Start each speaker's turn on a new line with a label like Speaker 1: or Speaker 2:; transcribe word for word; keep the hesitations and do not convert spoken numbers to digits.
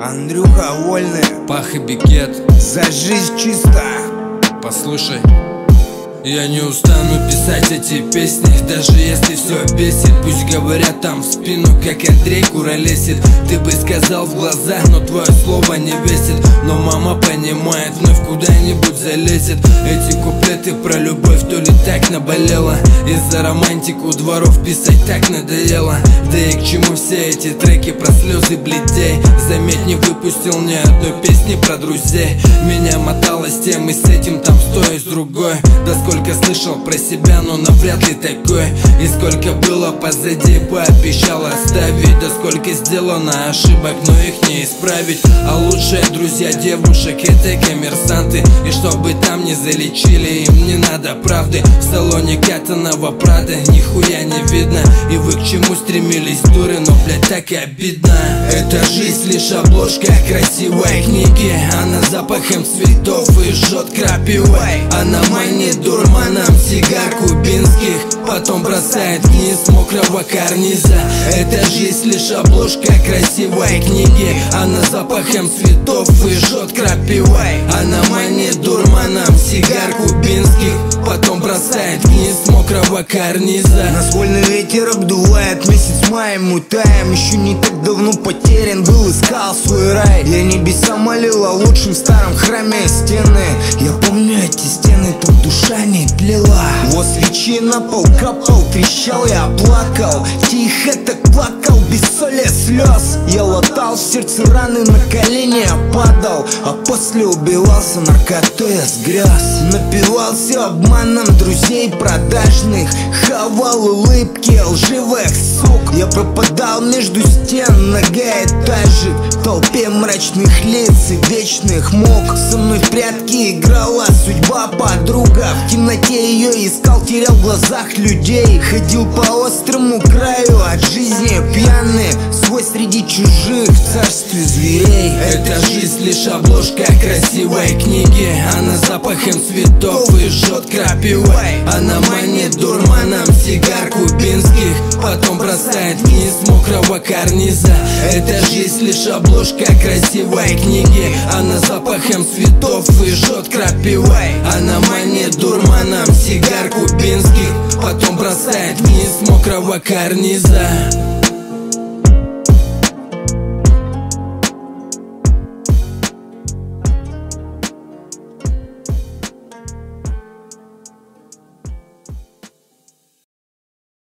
Speaker 1: Андрюха Вольный,
Speaker 2: Пах и Бикет.
Speaker 1: за жизнь чисто.
Speaker 2: Послушай, я не устану писать эти песни, даже если все бесит. Пусть говорят там в спину, как Андрей куролесит. Ты бы сказал в глаза, но твое слово не весит. Но мама понимает, вновь куда-нибудь залезет. Эти куплеты про любовь то ли так наболело, из-за романтику дворов писать так надоело. Да и к чему все эти треки про слезы бледей? Заметь, не выпустил ни одной песни про друзей. Меня мотало с тем и с этим, там с той и с другой. Да сколько слышал про себя, но навряд ли такое. И сколько было позади, пообещал оставить. Да сколько сделано ошибок, но их не исправить. А лучшие друзья девушек — это коммерсанты. И чтобы там не залечили, им не надо правды. В салоне катаного Прада нихуя не видно. И вы к чему стремились, дуры, но, блядь, так и обидно. Эта жизнь лишь обложка красивой книги. Она запахом цветов и жжет крапивой. Она манит дурманом сигар кубинских, потом бросает вниз мокрого карниза. Эта жизнь лишь обложка красивой книги. Она запахом цветов и жжет крапивой. Она манит дурманом сигар кубинских, потом бросает вниз мокрого карниза.
Speaker 1: Нас вольный ветер обдувает, месяц мая мутаем. Еще не так давно потерян был, искал свой рай. Я небеса молил о лучшем старом храме стены. Я помню эти стены, там душа не тлела. Вот свечи на пол капал, трещал, я плакал. Тихо так плакал, без соли слез. Я латал в сердце раны, на колени я падал. А после убивался, наркотой я сгряз. Напивался обманом друзей продажных, хавал улыбки лживых сук. Я пропадал между стен многоэтажек, в толпе мрачных лиц и вечных мук. Со мной в прятки играла судьба подруга. В темноте ее искал, терял в глазах людей. Ходил по острому краю от жизни пьяный, свой среди чужих в царстве зверей.
Speaker 2: Эта жизнь лишь обложка красивой книги. Она запахом цветов и жжет крапивой. Она манит дурманом сигар кубинских, потом бросает вниз мокрого карниза. Эта жизнь лишь обложка красивой книги. Она запахом цветов и жжет крапивой. Она манит дурманом сигар кубинских, потом бросает вниз мокрого карниза.